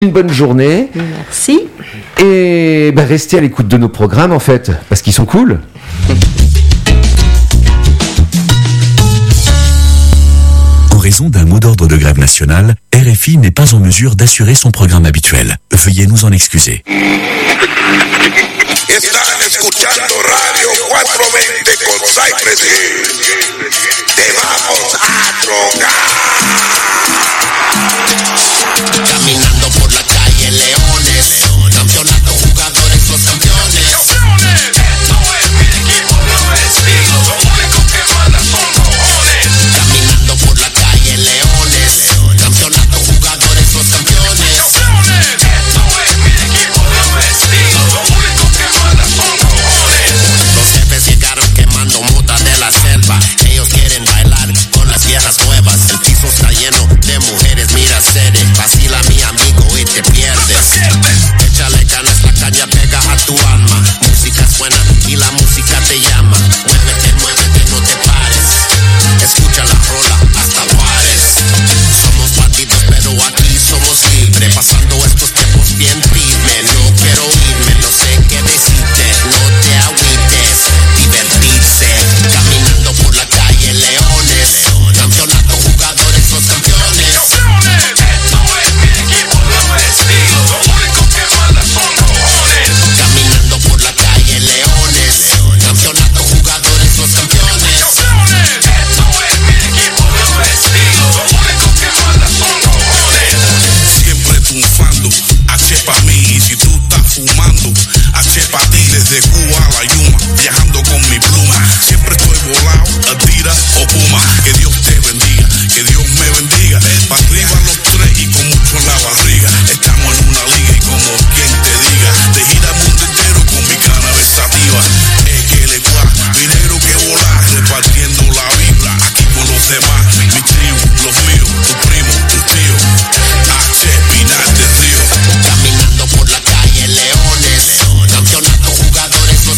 Une bonne journée. Merci. Et restez à l'écoute de nos programmes en fait, parce qu'ils sont cool. En raison d'un mot d'ordre de grève nationale, RFI n'est pas en mesure d'assurer son programme habituel. Veuillez nous en excuser. Están escuchando Radio 420 con Cypress Hill. Te vamos a drogar. Caminando por la calle Leones, campeonato, jugadores, los campeones. Esto es mi equipo, no estilo, lo único que manda son cojones. Caminando por la calle Leones, campeonato, jugadores, los campeones. Esto es mi equipo, no estilo, lo único que manda son cojones. Los jefes llegaron quemando mota de la selva. Ellos quieren bailar con las viejas nuevas. El piso está lleno de mujeres, mira serie. Vacila mi amigo y te pierdes. Échale ganas, la caña pega a tu alma. Música suena y la música te llama. Muévete, muévete, no te pares. Escucha la rola hasta Juárez. Somos bandidos pero aquí somos libres. Pasando estos tiempos bien firme. No quiero irme, no sé qué decirte. No te agüites, divertirse. Caminando por la calle Leones. Campeonato, jugadores, los campeones. Caminando por la calle Leones, campeonato, jugadores, los campeones. Siempre triunfando, H pa' mí, y si tú estás fumando, H pa' ti, desde Cuba a la Yuma, viajando con mi pluma. Siempre estoy volado, a tira o puma. Que Dios te bendiga, que Dios me bendiga. Pa' arriba los tres y con mucho en la barriga. Estamos en una liga y como quien te diga, de gira al mundo entero con mi cana versativa. Es que le gua, dinero que volar, repartiendo la vibra aquí con los demás. Mi tribu, los míos, tu primo, tu tío, H, Pinar del Río. Caminando por la calle Leones, campeonato, jugadores,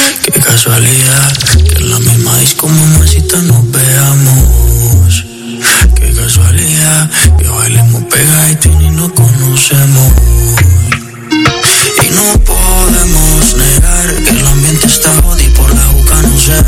Qué casualidad que en la misma disco, mamacita, nos veamos. Qué casualidad que bailemos pegadito y ni nos conocemos. Y no podemos negar que el ambiente está jodido por la boca, no sé.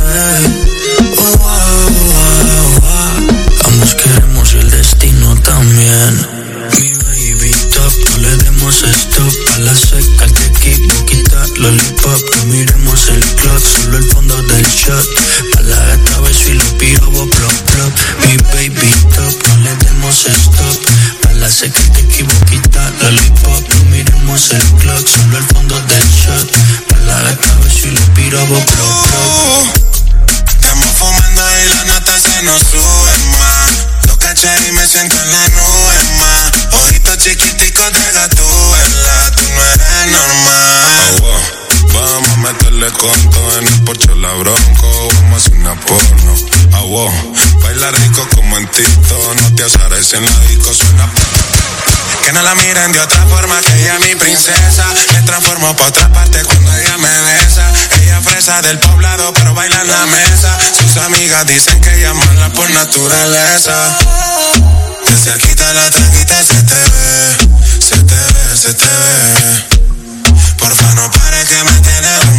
Ambos queremos y el destino también. Mi baby top, no le demos stop. A la seca, el tequila, quita lollipop. No miremos el clock, solo el fondo del shot. Pa' la gata, beso y los pirobos, plop, plop. Mi baby top, no le demos stop. Pa' la seca, el tequila, quita lollipop. No miremos el clock, solo el fondo del shot. Pa' la gata, beso y los pirobos, plop, plop. Estamos fumando y la nota se nos sube más. Los cachetes y me siento en la nube más. Ojitos chiquiticos de gatúbela, tú no eres normal. Vamos a meterle con todo en el porche la bronco. Vamos a hacer una porno. Baila rico como en Tito. No te azares en la disco, suena. Que no la miren de otra forma, que ella es mi princesa. Me transformo pa' otra parte cuando ella me besa. Ella fresa del poblado, pero baila en la mesa. Sus amigas dicen que ella es mala por naturaleza. De cerquita la tranquita se te ve, se te ve, se te ve. Porfa no pares que me tienes un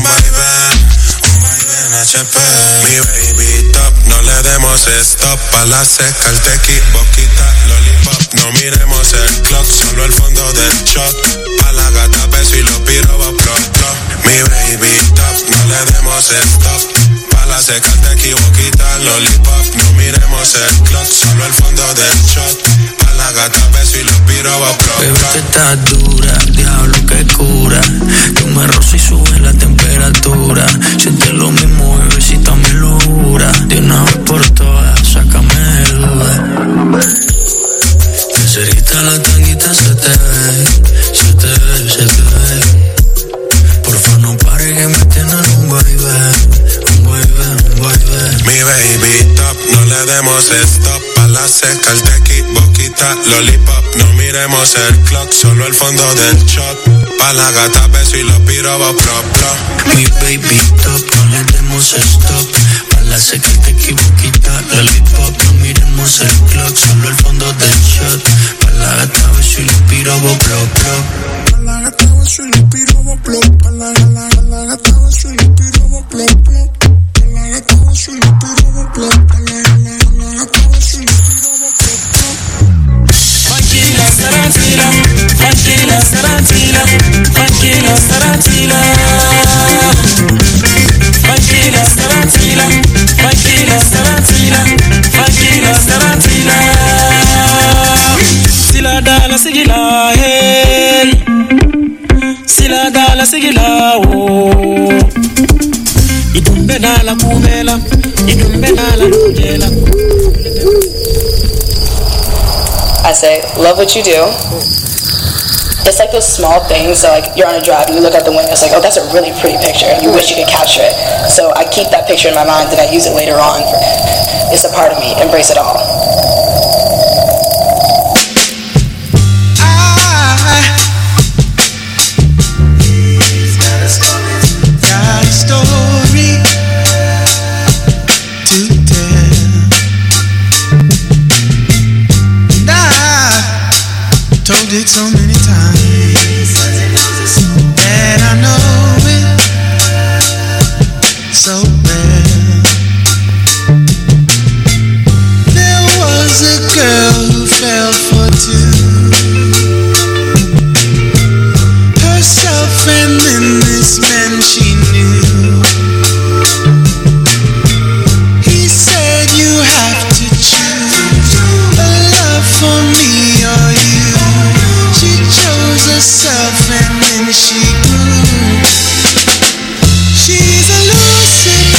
vaivén HP. Mi baby top, no le demos stop. Pa' la seca, el tequi, boquita, lollipop. No miremos el clock, solo el fondo del shot. Pa' la gata, beso y los pirobos, plop, plop. Mi baby top, no le demos stop. Pa' la seca, el tequi, boquita, lollipop. No miremos el clock, solo el fondo del shot. Pa' la gata, beso y los pirobos, plop, plop. Bebé, tú estás dura, diablo que cura. Tú me rozas y sube la temperatura. Siente lo mismo, bebecita, me lo jura. De una vez por todas, sácame de duda. De cerquita la tanguita se te ve, se te ve, se te ve. Porfa no pare que me tienen un vaivén, un vaivén, un vaivén. Mi baby top, no le demos stop. Pa' la seca, el tequi, boquita, lollipop. No miremos el clock, solo el fondo del shot. Pa' la gata, beso y los pirobos, plop, plop. Mi baby top, no le demos stop. Pa' la seca, el tequi, boquita, lollipop. No miremos el clock, solo el fondo del shot. Pa' la gata, beso y los pirobos, plop, plop. Pa' la gata, beso y los pirobos, plop. Pa' la gata, beso y los pirobos, plop, plop. Pa' la gata, beso y los pirobos, plop. Pa' la gata, beso y los pirobos, plop, plop. Tranquila, tranquila, tranquila, tranquila, tranquila, tranquila. Tranquila, tranquila, tranquila, tranquila, tranquila, tranquila. Sila dala sigila, hey. Sila dala sigila, oh. Idumbe dala kumela, idumbe dala nujela. I say, love what you do. It's like those small things, so like you're on a drive and you look out the window, it's like, oh, that's a really pretty picture. You wish you could capture it. So I keep that picture in my mind and I use it later on. It's a part of me. Embrace it all. Got a story to tell. And I told it so many times that I know it so well. There was a girl who fell for two, herself and then this man she knew. He said you have to choose a love for me or you. She chose herself and then she grew. She's elusive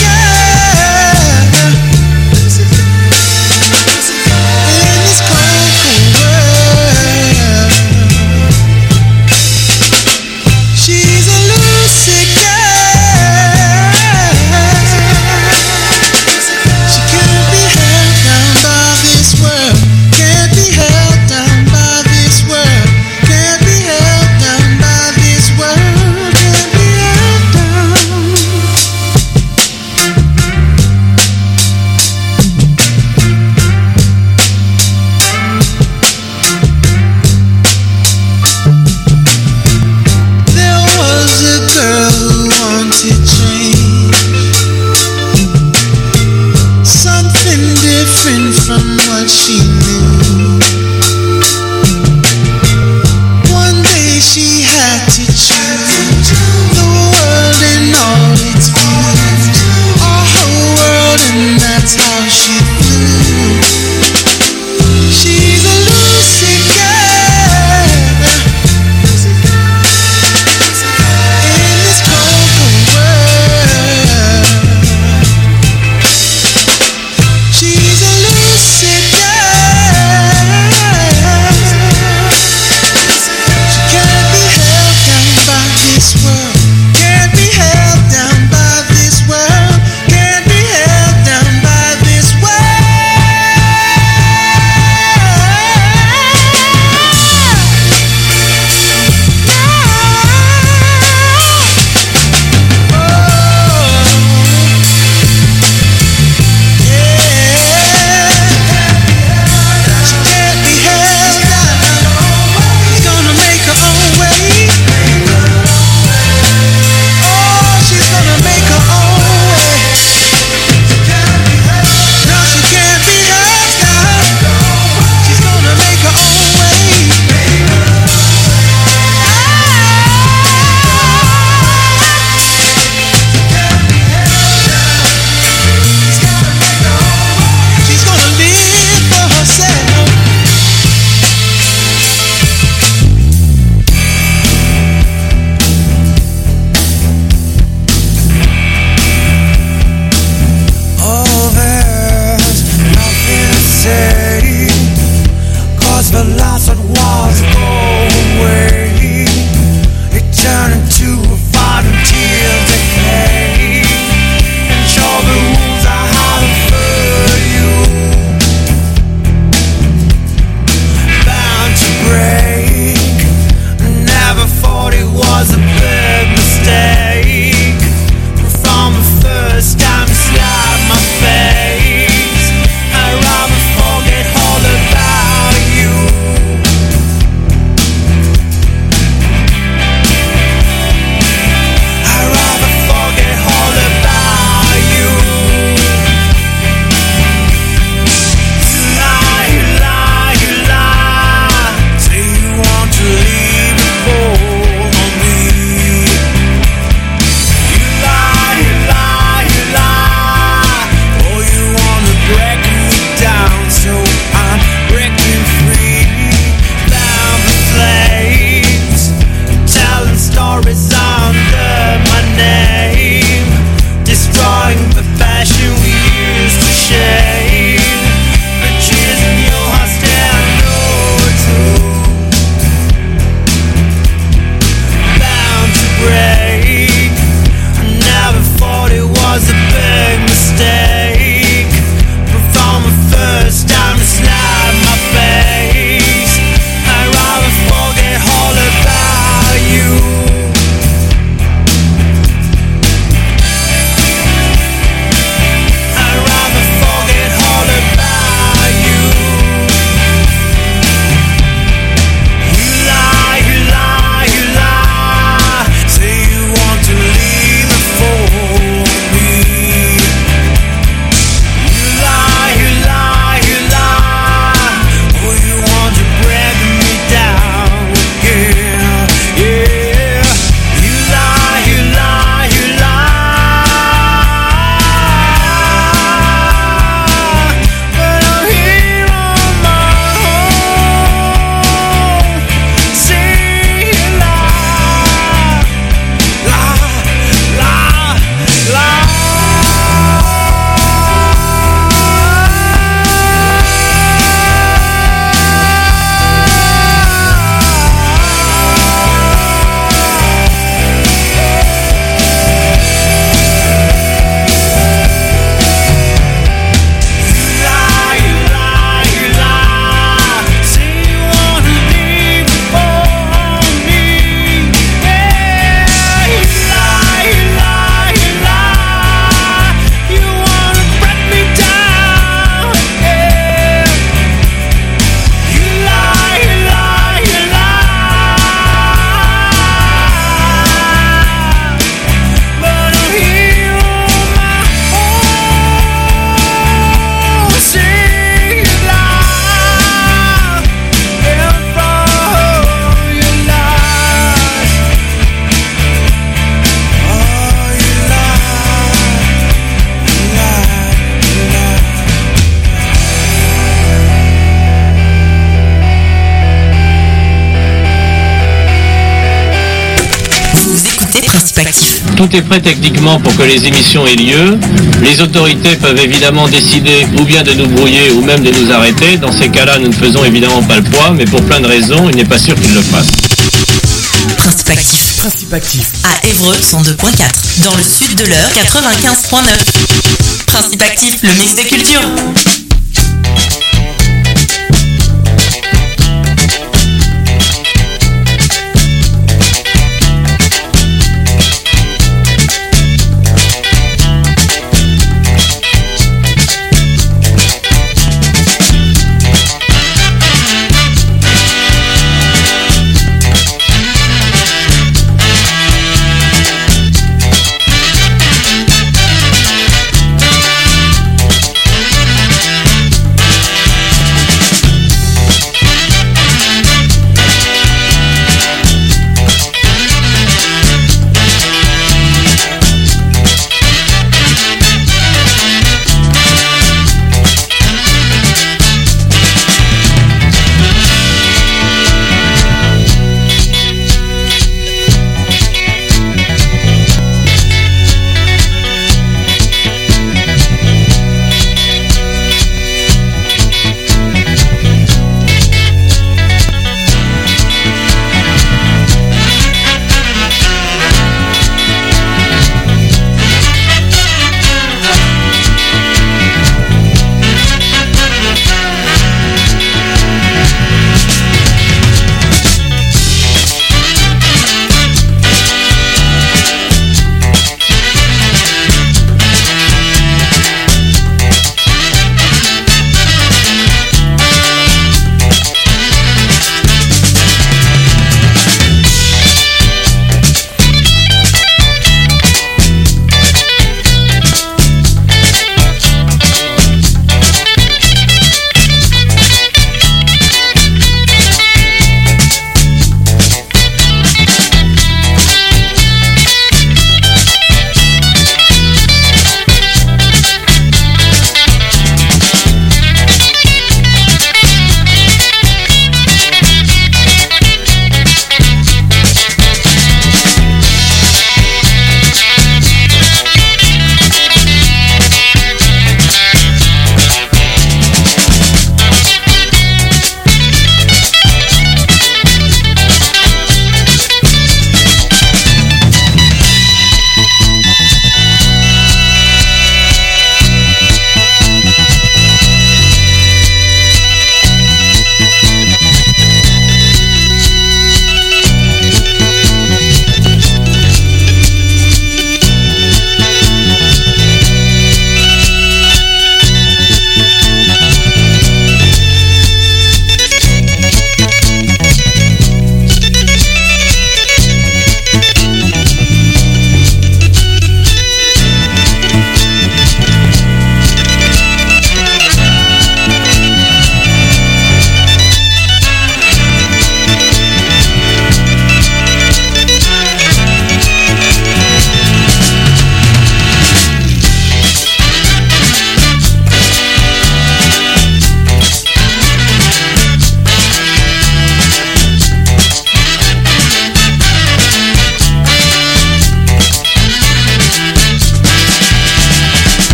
Tout est prêt techniquement pour que les émissions aient lieu. Les autorités peuvent évidemment décider ou bien de nous brouiller ou même de nous arrêter. Dans ces cas-là, nous ne faisons évidemment pas le poids, mais pour plein de raisons, il n'est pas sûr qu'ils le fassent. Principe actif. Principe actif. À Évreux 102.4. Dans le sud de l'Eure 95.9. Principe actif, le mix des cultures.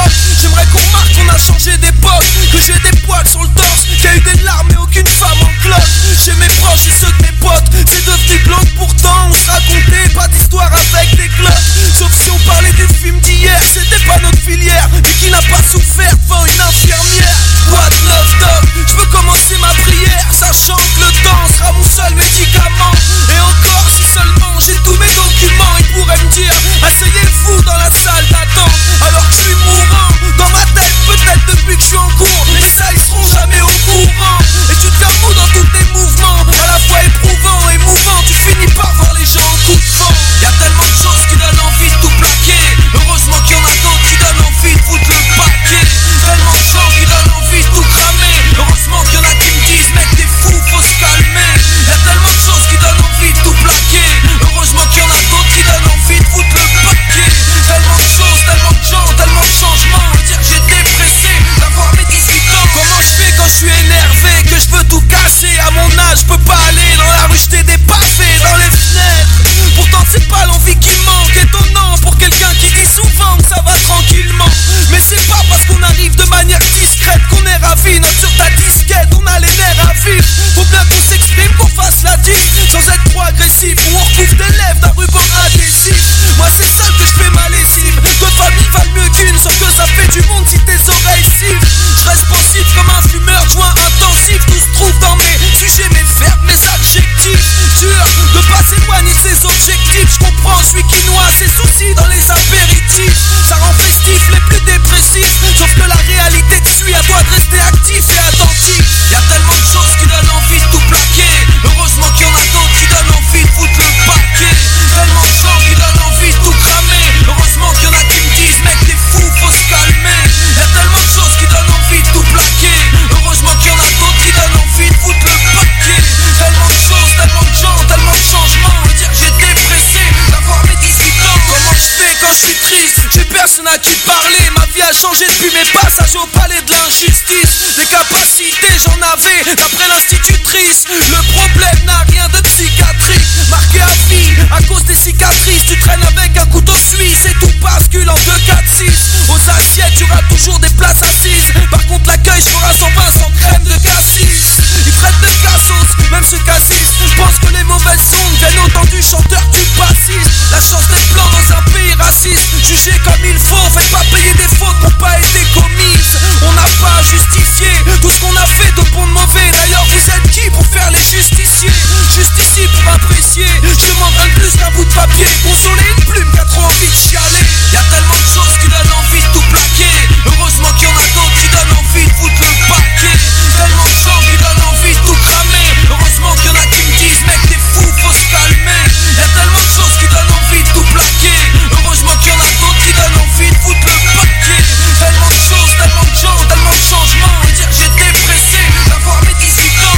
l'époque. J'aimerais qu'on remarque qu'on a changé d'époque, que j'ai des poils sur le torse, qu'il y a eu des larmes mais aucune femme en cloche. Chez mes proches et ceux de mes potes, c'est devenu glauque pourtant. On se racontait pas d'histoire avec des cloches. Sauf si on parlait des films d'hier, c'était pas notre filière. Mais qui n'a pas souffert devant une infirmière. What love dog, je veux commencer ma prière, sachant que le temps sera mon seul médicament. Et encore si seulement j'ai tous mes documents, ils pourraient me dire asseyez-vous dans la salle d'attente. Alors que je suis mourant, dans ma tête peut-être depuis que je suis en cours. Mais ça ils seront jamais au courant. Et tu te fous dans tous tes mouvements, à la fois éprouvant et émouvant. Tu finis par voir les gens en coup de vent. Y'a tellement de choses qui donnent envie de tout plaquer. Heureusement qu'il y en a d'autres qui donnent envie de foutre le paquet. Tellement de gens qui donnent envie de tout cramer. Heureusement qu'il y en a qui me disent mec t'es fou, faut se calmer. Y'a tellement de choses qui donnent envie de tout plaquer. Heureusement qu'il y en a d'autres qui donnent envie de foutre le paquet. Tellement de choses, tellement de gens, tellement de changements. Dire que j'étais pressé d'avoir mes 18 ans. Comment je fais quand je suis énervé, que je veux tout casser. À mon âge je peux pas aller dans la rue jeter des pavés dans les fenêtres. Pourtant c'est pas l'envie qui manque. Étonnant pour quelqu'un qui dit souvent que ça va tranquillement. Mais c'est pas parce qu'on arrive de manière discrète qu'on est ravi. Note sur ta disquette, on a les nerfs à vivre. Faut bien qu'on s'exprime, qu'on fasse la diff, sans être trop agressif. Ou on recouvre des lèvres d'un ruban adhésif. Moi c'est seul que je fais ma lessive. Deux familles valent mieux qu'une, sauf que ça fait du monde si tes oreilles sifflent. Je reste pensif comme un fumeur de joint intensif. Tout se trouve dans mes sujets, mes verbes, mes adjectifs. Dur de pas s'éloigner de ses objectifs. Je comprends, je suis qui noie ses soucis dans les apéritifs. Ça rend festif les plus dépressifs. Sauf que la réalité te suit, à toi de rester actif et attentif. Y'a tellement de choses qui donnent envie de tout plaquer. Heureusement qu'il y en a d'autres qui donnent envie de foutre le paquet. Tellement de gens qui donnent envie de tout cramer. Heureusement qu'il y en a qui me disent mec t'es fou, faut se calmer. Y'a tellement de choses qui donnent envie de tout plaquer. Heureusement qu'il y en a d'autres qui donnent envie de foutre le paquet. Tellement de choses, tellement de gens, tellement de changements. Dire que j'étais pressé d'avoir mes 18 ans. Comment je fais quand je suis triste, j'ai personne à qui parler. Ma vie a changé depuis mes passages au palais de l'injustice. Des capacités j'en avais d'après l'institutrice. Le problème n'a rien de psychiatrique. Marqué à vie à cause des cicatrices. Tu traînes avec un couteau suisse et tout bascule en 2, 4, 6. Aux assiettes tu auras toujours des places assises. Par contre l'accueil je ferai 120 sans crème de cassis. Ils traitent de cassos, même chez Cassis. Je pense que les mauvaises ondes viennent autant du chanteur que du bassiste. La chance d'être blanc dans un pays raciste. Jugé comme il faut, faites pas payer des fautes qui n'ont pas été commises. On n'a pas à justifier tout ce qu'on a fait de bon de mauvais. D'ailleurs vous êtes qui pour faire les justiciers? Juste ici pour apprécier. Je demande rien de plus qu'un bout de papier. Consoler une plume qui a trop envie de chialer. Y'a tellement de choses qui donnent envie de tout plaquer. Heureusement qu'il y en a d'autres qui donnent envie de foutre le paquet. Tellement de gens qui donnent envie de tout cramer. Heureusement qu'il y en a qui me disent mec t'es fou, faut se calmer. Y'a tellement de choses qui donnent envie de tout plaquer. Heureusement qu'il y en a d'autres qui donnent envie de foutre le paquet. Tellement de choses, tellement de gens, tellement de changements. Dire que j'étais pressé d'avoir mes 18 ans.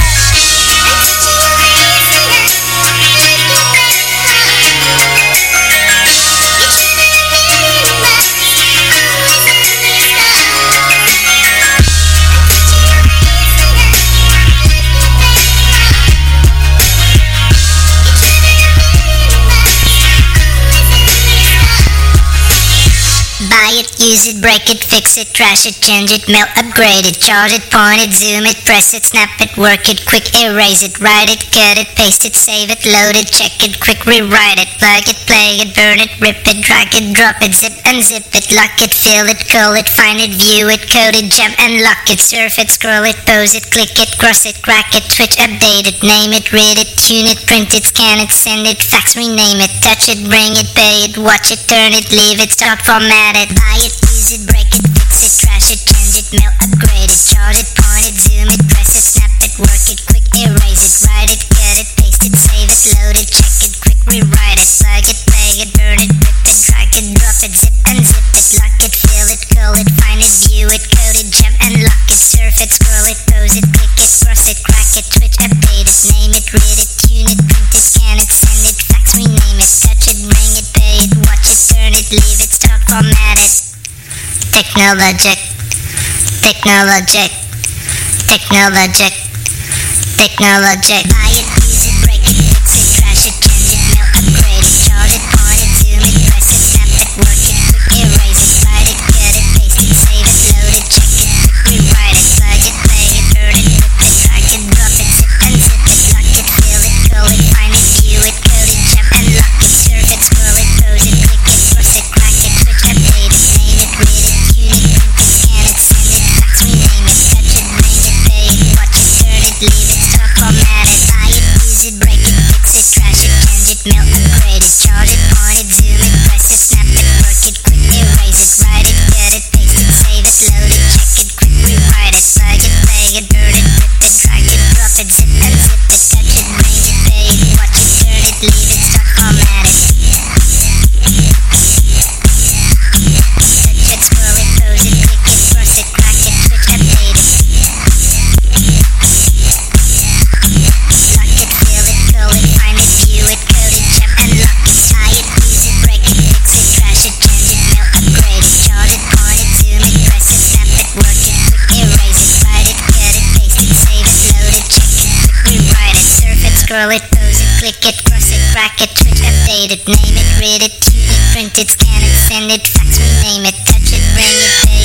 Buy it, use it, break it, fix it, trash it, change it, mail, upgrade it, charge it, point it, zoom it, press it, snap it, work it, quick erase it, write it, cut it, paste it, save it, load it, check it, quick rewrite it, plug it, play it, burn it, rip it, drag it, drop it, zip unzip it, lock it, fill it, call it, find it, view it, code it, jump and lock it, surf it, scroll it, pose it, click it, cross it, crack it, switch, update it, name it, read it, tune it, print it, scan it, send it, fax, rename it, touch it, bring it, pay it, watch it, turn it, leave it, start, format it, buy it, use it, break it, fix it, trash it, change it, mail, upgrade it, charge it, point it, zoom it, press it, snap it, work it, quick erase it, write it, cut it, paste it, save it, load it, check it, quick rewrite it, plug it, play it, burn it, rip it, drag it, drop it, zip unzip it, lock it, fill it, call it, find it, view it, code it, jump and lock it, surf it, scroll it, pose it, click it, cross it, crack it, switch, update it, name it, read it, tune it, print it, scan it, send it, fax, rename it, touch it, bring it, pay it, watch it, turn it, leave it, start, format it. Technologic, technologic, technologic, technologic. Buy it, use it, break it, fix it, trash it, change it, mail, upgrade it, charge it, point it, zoom it, press it, snap it, work it, quick erase it, write it, cut it, paste it, leave it, stop, format it, buy it, use it, break it, fix it, trash it, change it, melt, upgrade it, charge it, point it, zoom it, press it, snap it, work it, quick erase it, write it, get it, paste it, save it, load it, check it, quick rewrite it, plug it, play it, burn it, rip it, drag it, drop it, zip and zip it, touch it, bring it, pay it, watch it, turn it, leave it, stop, format it. Scroll it, pose it, click it, cross it, crack it, switch, update it, name it, read it, tune it, print it, scan it, send it, fax, rename it, touch it, bring it, pay